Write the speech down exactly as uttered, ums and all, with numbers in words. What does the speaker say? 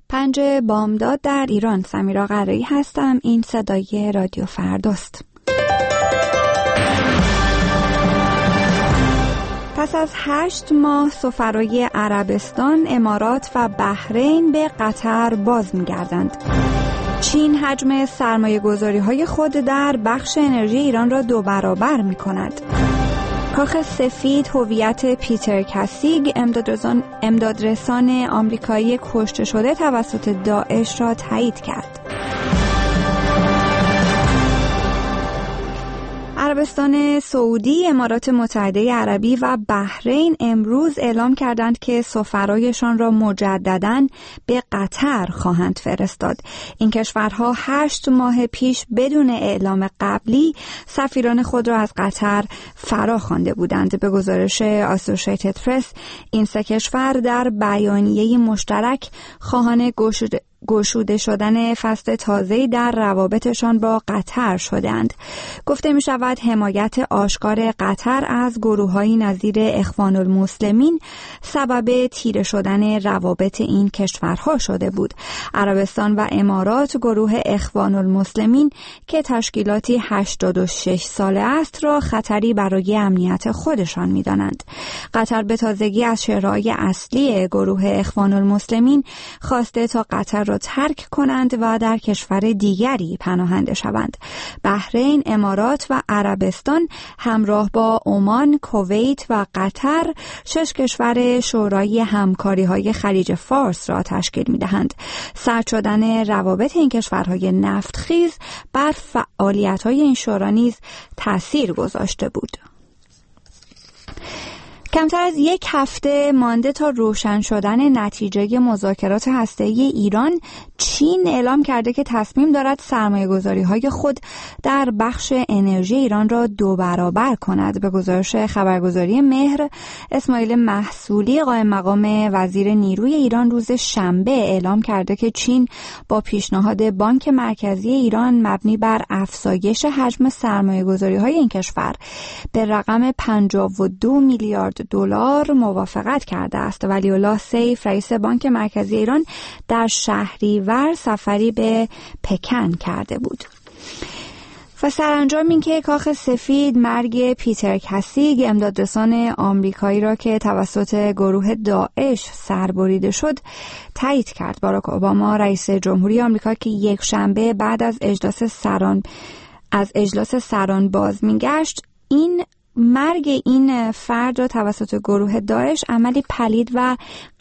پنج بامداد در ایران. سمیرا قرایی هستم. این صدای رادیو فرداست. پس از هشت ماه سفرای عربستان، امارات و بحرین به قطر باز می‌گردند. چین حجم سرمایه گذاری های خود در بخش انرژی ایران را دو برابر می کند. کاخ سفید هویت پیتر کاسیگ، امدادرسان, امدادرسان آمریکایی کشته شده توسط داعش را تایید کرد. عربستان سعودی، امارات متحده عربی و بحرین امروز اعلام کردند که سفرایشان را مجدداً به قطر خواهند فرستاد. این کشورها هشت ماه پیش بدون اعلام قبلی سفیران خود را از قطر فرا خوانده بودند. به گزارش اسوسییتد پرس، این سه کشور در بیانیه مشترک خواهان گشوده گشوده شدن فصل تازه‌ای در روابطشان با قطر شدند. گفته می شود حمایت آشکار قطر از گروه‌های نظیر اخوان المسلمین سبب تیره شدن روابط این کشورها شده بود. عربستان و امارات گروه اخوان المسلمین که تشکیلاتی هشتاد و شش ساله است را خطری برای امنیت خودشان می دانند. قطر به تازگی از شهرهای اصلی گروه اخوان المسلمین خواسته تا قطر را ترک کنند و در کشور دیگری پناهنده شوند. بحرین، امارات و عربستان همراه با عمان، کویت و قطر شش کشور شورای همکاری‌های خلیج فارس را تشکیل می‌دهند. سرد شدن روابط این کشورهای نفتخیز بر فعالیت‌های این شورا نیز تأثیر گذاشته بود. کمتر از یک هفته مانده تا روشن شدن نتیجه مذاکرات هسته‌ای ایران، چین اعلام کرده که تصمیم دارد سرمایه‌گذاری‌های خود در بخش انرژی ایران را دو برابر کند. به گزارش خبرگزاری مهر، اسماعیل محصولی قائم مقام وزیر نیروی ایران روز شنبه اعلام کرده که چین با پیشنهاد بانک مرکزی ایران مبنی بر افزایش حجم سرمایه‌گذاری‌های این کشور به رقم پنجاه و دو میلیارد دلار موافقت کرده است. ولی‌الله سیف، رئیس بانک مرکزی ایران، در شهریور سفری به پکن کرده بود. و سرانجام این که کاخ سفید مرگ پیتر کاسیگ، امدادرسان آمریکایی را که توسط گروه داعش سربریده شد، تایید کرد. باراک اوباما رئیس جمهوری آمریکا که یک شنبه بعد از اجلاس سران از اجلاس سران باز می‌گشت، این مرگ این فرد را توسط گروه داعش عملی پلید و